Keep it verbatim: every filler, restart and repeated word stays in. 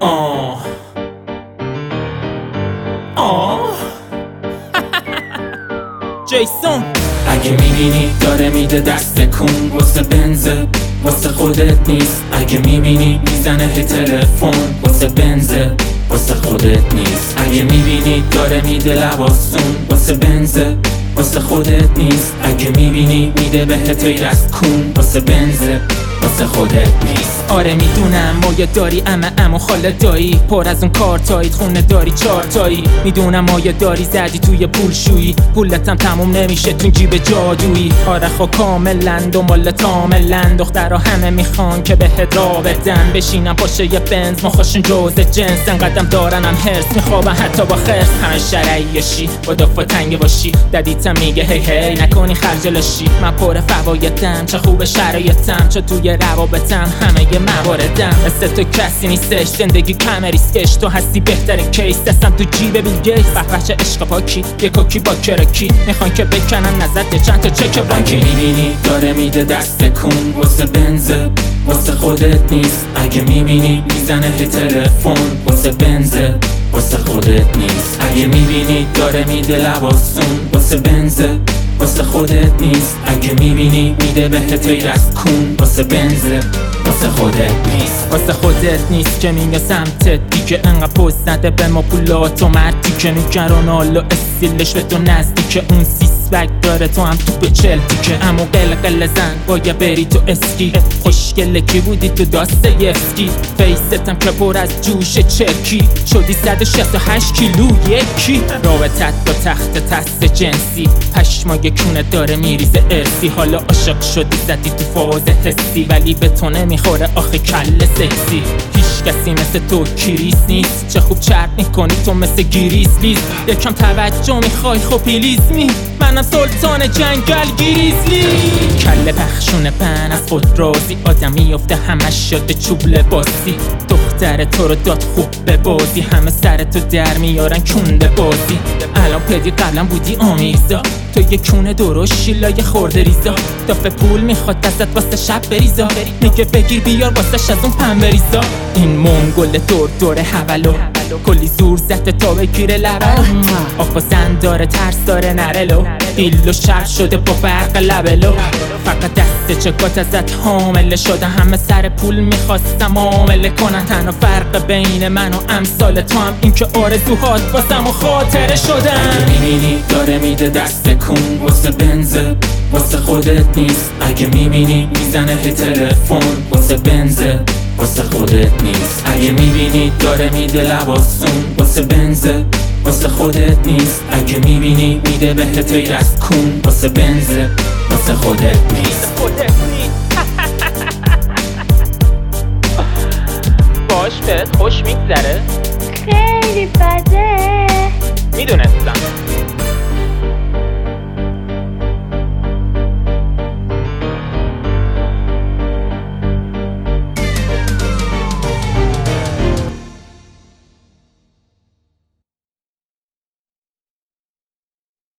آه آه جیسون اگه میبینی داره میده دست کن واسه بنزه واسه خودت نیست. اگه میبینی میزنه هی تلفن واسه بنزه واسه خودت نیست. اگه میبینی داره میده لباسون واسه بنزه واسه خودت نیست. اگه میبینی میده بهت غیر از کون واسه بنزه واسه خودت نیست. آره میدونم مایه داری اما اما خاله دایی پر از اون کارتایید خونه داری چار تایی. میدونم مایه داری زدی توی پول شویی پولتم تموم نمیشه تو جیب جادویی. آره خب کاملا دنبال تاملا دخترها همه میخوان که بهت را بدن. بشینم پاشه یه بنز مخاشون جوز جنس انقدم دارنم هرس میخوابن حتی با خرس. همه شرعیشی با دفعه تنگ باشی ددیتم میگه هی هی نکنی خرجلشی. من پر فوایدم چه خوب شرایطم چه توی روابطم همه مواردم مثل تو کسی نیستش زندگی کم ریسکش. تو هستی بهترین کیس دستم تو جیب بیل گیتس. بحبچه عشق پاکی یه کوکی با کرکی میخوان که بکنن نزد چند تا چک بانکی. اگه میبینی داره میده دست کن واسه بنزه واسه خودت نیست. اگه میبینی میزنه هی تلفن واسه بنزه واسه خودت نیست. اگه میبینی داره میده لباسون واسه بنزه واسه خودت نیست. اگه میبینی میده بهت غیر از کون واسه بنزه واسه خودت نیست. واسه خودت نیست که میگه سمتت دیگه انقدر پوز نده به ما پولات و مردی که میگن رونالدو استیلش به تو نزدیکه. اون سیس بگ داره تو هم تو به چل دیگه. امو قلقل زن باید بری تو اسکی خوشگله کی بودی تو داستایفسکی. فیستم که پر از جوش چرکی شدی صد و شصت و هشت کیلو یکی. رابطت با تخت تست جنسی پشمای کونه داره میریزه ارسی. حالا عاشق شدی زدی تو فاز حسی ولی به تو نمیخوره آخه کله سکسی. هیچ کسی مثل تو کریس نیست چه خوب چرت میکنی تو مثل گریس لیز. یکم توجه میخوای خب پلیز می منم سلطان جنگل گریزلی. کله پخشونه پن از خود رازی آدم میفته همش شده چوب لباسی. دختر تو رو داد خوب به بازی همه سر تو در میارن کونده بازی. الان پدی قبلا بودی آمیزا تو یه کونه درست شیلای خورده ریزا. دافه پول میخواد دستت واسه شب بریزا میگه بگیر بیار واسش از اون پن بریزا. این منگل دور دور حولو کلی زور زده تا بگیره لبلو. آقا زن داره ترس داره نرلو دیلو شرق شده با برق لبلو. فقط دست چکات ازت حامله شده همه سر پول میخواستم عامله کنن. تنها فرق بین من و امثال تو هم این که آرزوهات واسم و خاطره شدن. اگه میبینی داره میده دست کن واسه بنزه واسه خودت نیست. اگه میبینی میزنه هی تلفن واسه بنزه واسه خودت نیست. اگه میبینی داره میده لباسون واسه بنزه واسه خودت نیست. اگه میبینی میده بهت غیر از کون واسه بنزه واسه خودت نیست. باش بهت خوش میگذره؟ خیلی بده میدونستم